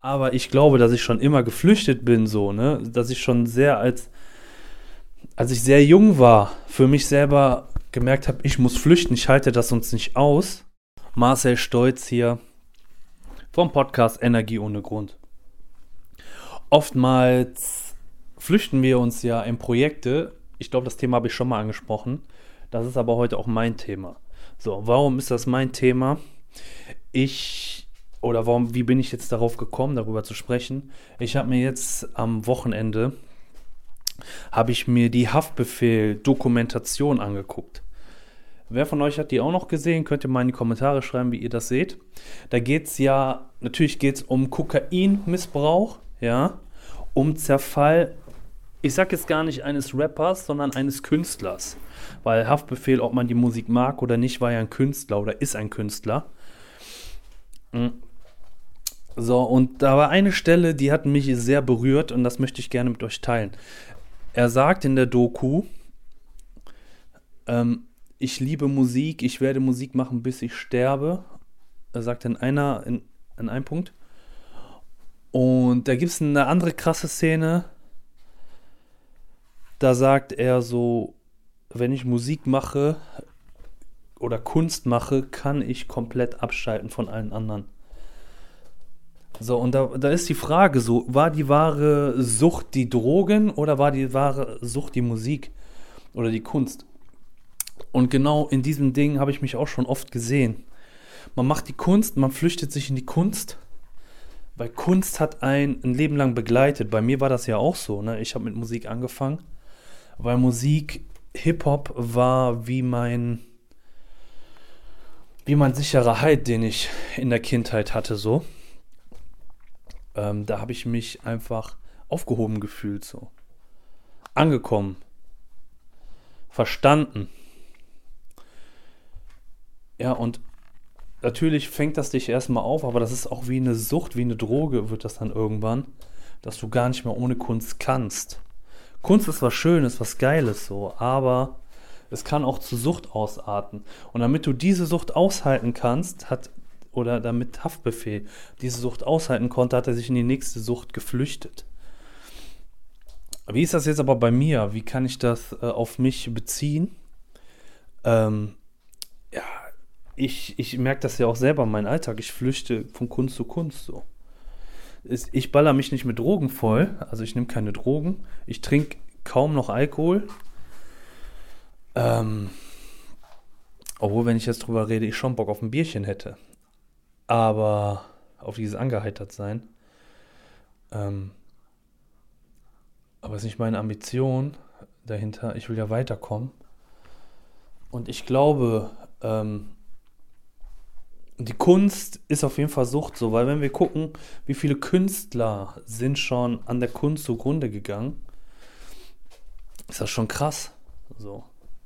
Aber ich glaube, dass ich schon immer geflüchtet bin, so, ne? Dass ich schon als ich sehr jung war, für mich selber gemerkt habe, ich muss flüchten, ich halte das sonst nicht aus. Marcel Stolz hier vom Podcast Energie ohne Grund. Oftmals flüchten wir uns ja in Projekte. Ich glaube, das Thema habe ich schon mal angesprochen. Das ist aber heute auch mein Thema. So, warum ist das mein Thema? Wie bin ich jetzt darauf gekommen, darüber zu sprechen? Ich habe mir jetzt am Wochenende, habe ich mir die Haftbefehl-Dokumentation angeguckt. Wer von euch hat die auch noch gesehen? Könnt ihr mal in die Kommentare schreiben, wie ihr das seht. Da geht es ja, natürlich geht es um Kokainmissbrauch, ja, um Zerfall, ich sag jetzt gar nicht eines Rappers, sondern eines Künstlers. Weil Haftbefehl, ob man die Musik mag oder nicht, war ja ein Künstler oder ist ein Künstler. So, und da war eine Stelle, die hat mich sehr berührt und das möchte ich gerne mit euch teilen. Er sagt in der Doku, ich liebe Musik, ich werde Musik machen, bis ich sterbe. Er sagt in einem Punkt. Und da gibt es eine andere krasse Szene. Da sagt er so, wenn ich Musik mache oder Kunst mache, kann ich komplett abschalten von allen anderen. So, und da ist die Frage so, war die wahre Sucht die Drogen oder war die wahre Sucht die Musik oder die Kunst? Und genau in diesem Ding habe ich mich auch schon oft gesehen. Man macht die Kunst, man flüchtet sich in die Kunst, weil Kunst hat einen ein Leben lang begleitet. Bei mir war das ja auch so, ne? Ich habe mit Musik angefangen, weil Musik, Hip-Hop war wie mein sicherer Halt, den ich in der Kindheit hatte, so. Da habe ich mich einfach aufgehoben gefühlt, so. Angekommen. Verstanden. Ja, und natürlich fängt das dich erstmal auf, aber das ist auch wie eine Sucht, wie eine Droge wird das dann irgendwann, dass du gar nicht mehr ohne Kunst kannst. Kunst ist was Schönes, was Geiles, so, aber es kann auch zu Sucht ausarten. Und damit du diese Sucht aushalten kannst, damit Haftbefehl diese Sucht aushalten konnte, hat er sich in die nächste Sucht geflüchtet. Wie ist das jetzt aber bei mir? Wie kann ich das auf mich beziehen? Ja, ich merke das ja auch selber in meinem Alltag. Ich flüchte von Kunst zu Kunst so. Ich baller mich nicht mit Drogen voll, also ich nehme keine Drogen. Ich trinke kaum noch Alkohol. Obwohl, wenn ich jetzt drüber rede, ich schon Bock auf ein Bierchen hätte. Aber auf dieses Angeheitert-Sein. Aber es ist nicht meine Ambition dahinter. Ich will ja weiterkommen. Und ich glaube, die Kunst ist auf jeden Fall Sucht so, weil wenn wir gucken, wie viele Künstler sind schon an der Kunst zugrunde gegangen, ist das schon krass. So.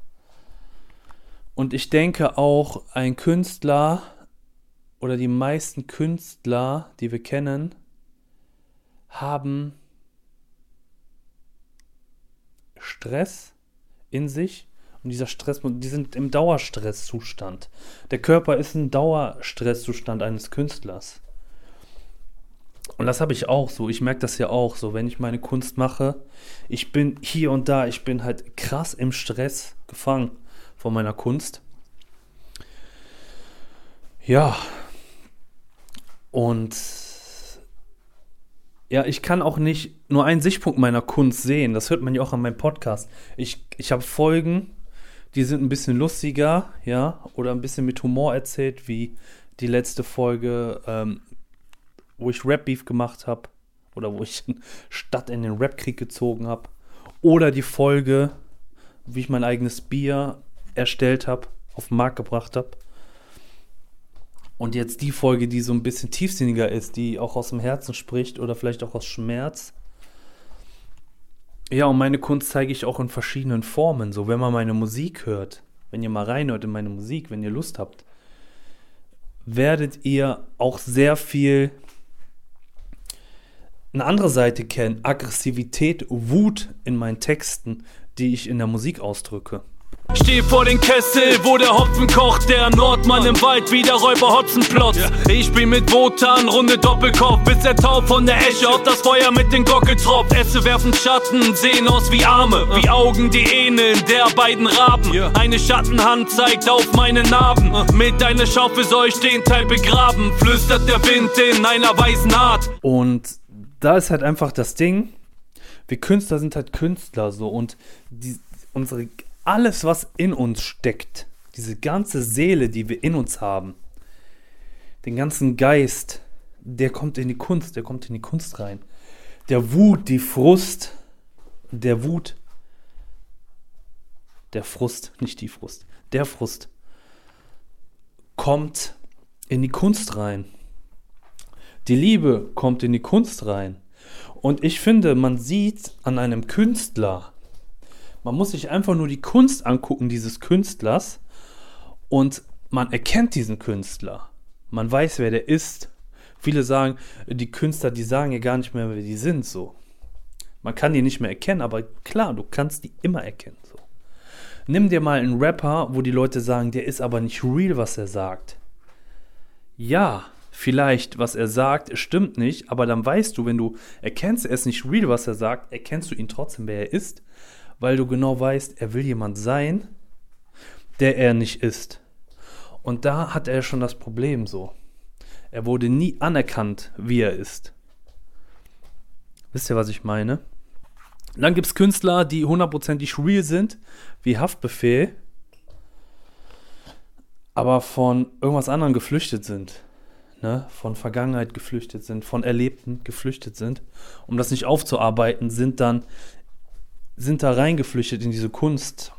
Und ich denke auch, ein Künstler oder die meisten Künstler, die wir kennen, haben Stress in sich. Und dieser Stress, die sind im Dauerstresszustand. Der Körper ist ein Dauerstresszustand eines Künstlers. Und das habe ich auch so. Ich merke das ja auch so, wenn ich meine Kunst mache. Ich bin hier und da, ich bin halt krass im Stress gefangen von meiner Kunst. Ja. Und ja, ich kann auch nicht nur einen Sichtpunkt meiner Kunst sehen. Das hört man ja auch an meinem Podcast. Ich habe Folgen, die sind ein bisschen lustiger, ja, oder ein bisschen mit Humor erzählt, wie die letzte Folge, wo ich Rap-Beef gemacht habe oder wo ich Stadt in den Rap-Krieg gezogen habe. Oder die Folge, wie ich mein eigenes Bier erstellt habe, auf den Markt gebracht habe. Und jetzt die Folge, die so ein bisschen tiefsinniger ist, die auch aus dem Herzen spricht oder vielleicht auch aus Schmerz. Ja, und meine Kunst zeige ich auch in verschiedenen Formen. So, wenn man meine Musik hört, wenn ihr mal reinhört in meine Musik, wenn ihr Lust habt, werdet ihr auch sehr viel eine andere Seite kennen. Aggressivität, Wut in meinen Texten, die ich in der Musik ausdrücke. Steh vor den Kessel, wo der Hopfen kocht. Der Nordmann im Wald wie der Räuber Hotzenplotz. Ich spiel mit Wotan, Runde Doppelkopf. Bis der Tau von der Esche auf das Feuer mit den Gockel tropft. Esse werfen Schatten, sehen aus wie Arme. Wie Augen, die ähneln der beiden Raben. Eine Schattenhand zeigt auf meine Narben. Mit deiner Schaufel soll ich den Teil begraben. Flüstert der Wind in einer weißen Art. Und da ist halt einfach das Ding, wir Künstler sind halt Künstler so und alles, was in uns steckt, diese ganze Seele, die wir in uns haben, den ganzen Geist, der kommt in die Kunst rein. Der Frust kommt in die Kunst rein. Die Liebe kommt in die Kunst rein. Und ich finde, man sieht an einem Künstler, man muss sich einfach nur die Kunst angucken dieses Künstlers und man erkennt diesen Künstler. Man weiß, wer der ist. Viele sagen, die Künstler, die sagen ja gar nicht mehr, wer die sind, so. Man kann die nicht mehr erkennen, aber klar, du kannst die immer erkennen, so. Nimm dir mal einen Rapper, wo die Leute sagen, der ist aber nicht real, was er sagt. Ja, vielleicht, was er sagt, stimmt nicht, aber dann weißt du, wenn du erkennst, er ist nicht real, was er sagt, erkennst du ihn trotzdem, wer er ist, weil du genau weißt, er will jemand sein, der er nicht ist. Und da hat er schon das Problem so. Er wurde nie anerkannt, wie er ist. Wisst ihr, was ich meine? Dann gibt es Künstler, die 100%ig real sind, wie Haftbefehl, aber von irgendwas anderem geflüchtet sind. Ne? Von Vergangenheit geflüchtet sind, von Erlebten geflüchtet sind. Um das nicht aufzuarbeiten, sind da reingeflüchtet in diese Kunst.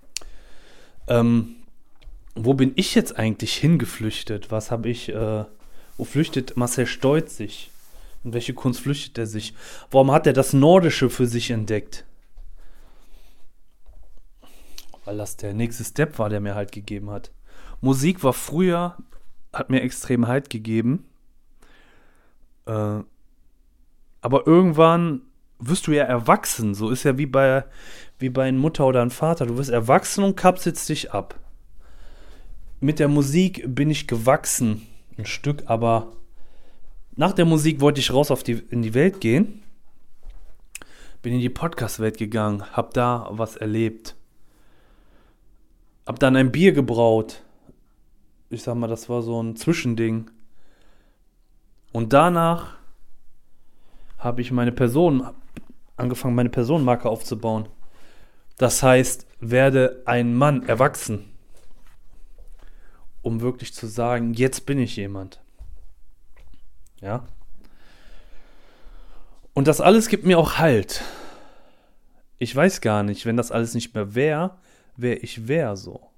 Wo bin ich jetzt eigentlich hingeflüchtet? Wo flüchtet Marcel Stolz sich? In welche Kunst flüchtet er sich? Warum hat er das Nordische für sich entdeckt? Weil das der nächste Step war, der mir Halt gegeben hat. Musik war früher, hat mir extrem Halt gegeben. Aber irgendwann wirst du ja erwachsen. So ist ja wie bei einer Mutter oder einem Vater. Du wirst erwachsen und kapselst dich ab. Mit der Musik bin ich gewachsen. Ein Stück, aber nach der Musik wollte ich raus in die Welt gehen. Bin in die Podcast-Welt gegangen. Hab da was erlebt. Hab dann ein Bier gebraut. Ich sag mal, das war so ein Zwischending. Und danach habe ich angefangen, meine Personenmarke aufzubauen. Das heißt, werde ein Mann erwachsen, um wirklich zu sagen, jetzt bin ich jemand. Ja? Und das alles gibt mir auch Halt. Ich weiß gar nicht, wenn das alles nicht mehr wäre, wer ich wäre so.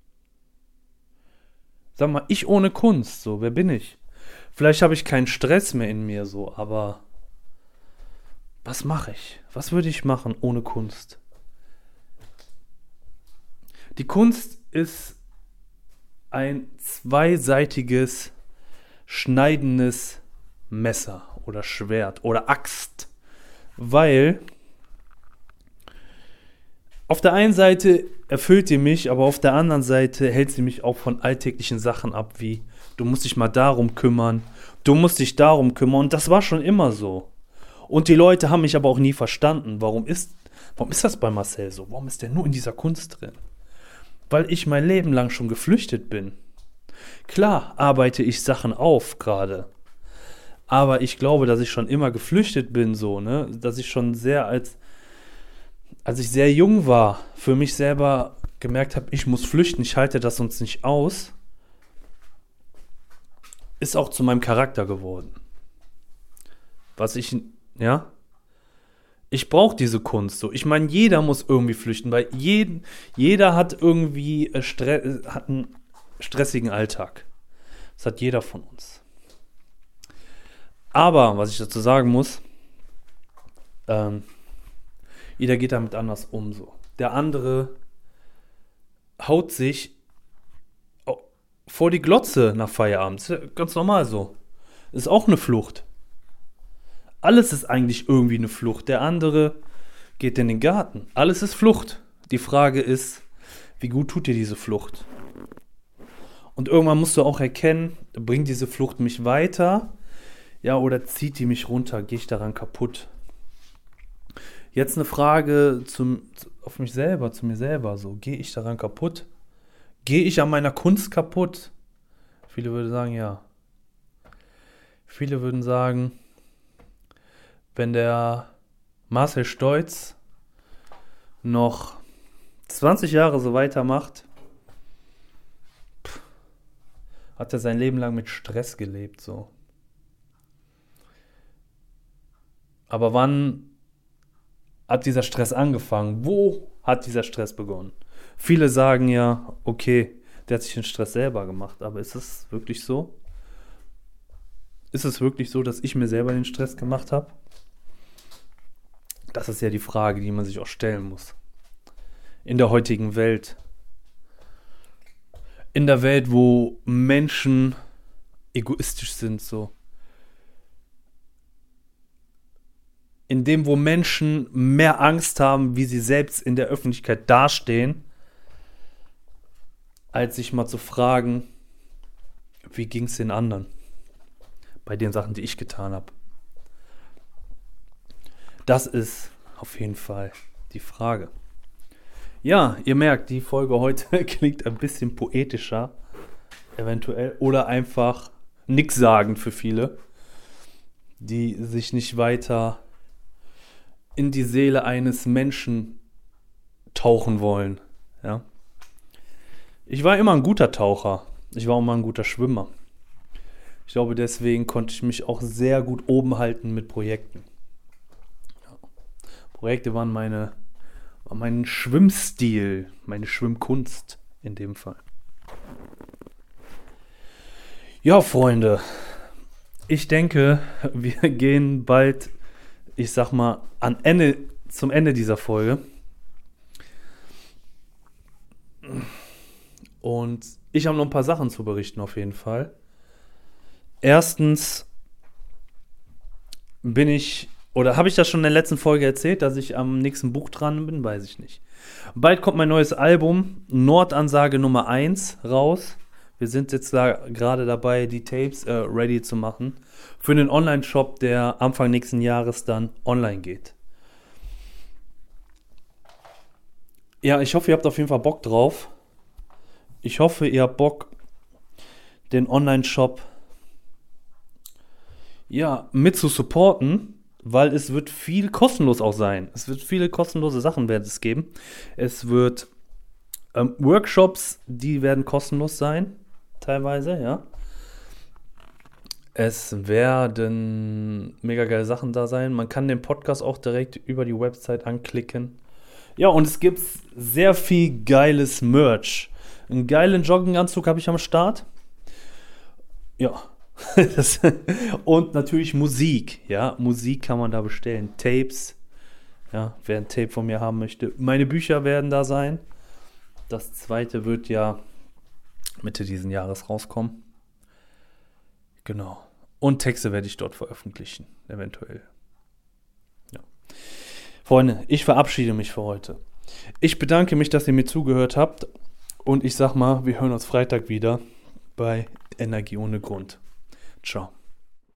Sag mal, ich ohne Kunst, so, wer bin ich? Vielleicht habe ich keinen Stress mehr in mir, so, aber was mache ich? Was würde ich machen ohne Kunst? Die Kunst ist ein zweiseitiges, schneidendes Messer oder Schwert oder Axt, weil auf der einen Seite erfüllt die mich, aber auf der anderen Seite hält sie mich auch von alltäglichen Sachen ab, wie du musst dich mal darum kümmern, du musst dich darum kümmern und das war schon immer so. Und die Leute haben mich aber auch nie verstanden. Warum ist das bei Marcel so? Warum ist der nur in dieser Kunst drin? Weil ich mein Leben lang schon geflüchtet bin. Klar arbeite ich Sachen auf gerade. Aber ich glaube, dass ich schon immer geflüchtet bin, so, ne? Dass ich schon als ich sehr jung war, für mich selber gemerkt habe, ich muss flüchten, ich halte das sonst nicht aus, ist auch zu meinem Charakter geworden. Ich brauche diese Kunst so. Ich meine, jeder muss irgendwie flüchten, weil jeder hat irgendwie hat einen stressigen Alltag. Das hat jeder von uns. Aber, was ich dazu sagen muss, jeder geht damit anders um so. Der andere haut sich vor die Glotze nach Feierabend. Ist ja ganz normal so. Ist auch eine Flucht. Alles ist eigentlich irgendwie eine Flucht. Der andere geht in den Garten. Alles ist Flucht. Die Frage ist, Wie gut tut dir diese Flucht? Und irgendwann musst du auch erkennen, bringt diese Flucht mich weiter, ja, oder zieht die mich runter? Gehe ich daran kaputt? Jetzt eine Frage auf mich selber, zu mir selber. So, gehe ich daran kaputt? Gehe ich an meiner Kunst kaputt? Viele würden sagen, ja. Viele würden sagen, wenn der Marcel Stolz noch 20 Jahre so weitermacht, hat er sein Leben lang mit Stress gelebt, so. Aber wann hat dieser Stress angefangen? Wo hat dieser Stress begonnen? Viele sagen ja, okay, der hat sich den Stress selber gemacht, aber ist es wirklich so? Ist es wirklich so, dass ich mir selber den Stress gemacht habe? Das ist ja die Frage, die man sich auch stellen muss. In der heutigen Welt. In der Welt, wo Menschen egoistisch sind, so. In dem, wo Menschen mehr Angst haben, wie sie selbst in der Öffentlichkeit dastehen, als sich mal zu fragen, wie ging es den anderen bei den Sachen, die ich getan habe. Das ist auf jeden Fall die Frage. Ja, ihr merkt, die Folge heute klingt ein bisschen poetischer, eventuell, oder einfach nichtssagend für viele, die sich nicht weiter in die Seele eines Menschen tauchen wollen. Ja? Ich war immer ein guter Taucher. Ich war auch mal ein guter Schwimmer. Ich glaube, deswegen konnte ich mich auch sehr gut oben halten mit Projekten. Ja. Projekte waren mein Schwimmstil, meine Schwimmkunst in dem Fall. Ja, Freunde, ich denke, wir gehen bald, ich sag mal, zum Ende dieser Folge. Und ich habe noch ein paar Sachen zu berichten auf jeden Fall. Erstens habe ich das schon in der letzten Folge erzählt, dass ich am nächsten Buch dran bin? Weiß ich nicht. Bald kommt mein neues Album, Nordansage Nummer 1, raus. Wir sind jetzt gerade dabei, die Tapes ready zu machen für den Online-Shop, der Anfang nächsten Jahres dann online geht. Ja, ich hoffe, ihr habt auf jeden Fall Bock drauf. Ich hoffe, ihr habt Bock, den Online-Shop mit zu supporten, weil es wird viel kostenlos auch sein. Es wird viele kostenlose Sachen werden es geben. Es wird Workshops, die werden kostenlos sein, teilweise, ja. Es werden mega geile Sachen da sein. Man kann den Podcast auch direkt über die Website anklicken. Ja, und es gibt sehr viel geiles Merch. Einen geilen Jogginganzug habe ich am Start. Ja. Und natürlich Musik. Ja, Musik kann man da bestellen. Tapes. Ja, wer ein Tape von mir haben möchte. Meine Bücher werden da sein. Das zweite wird ja Mitte diesen Jahres rauskommen. Genau. Und Texte werde ich dort veröffentlichen. Eventuell. Ja. Freunde, ich verabschiede mich für heute. Ich bedanke mich, dass ihr mir zugehört habt. Und ich sag mal, wir hören uns Freitag wieder bei Energie ohne Grund. Ciao.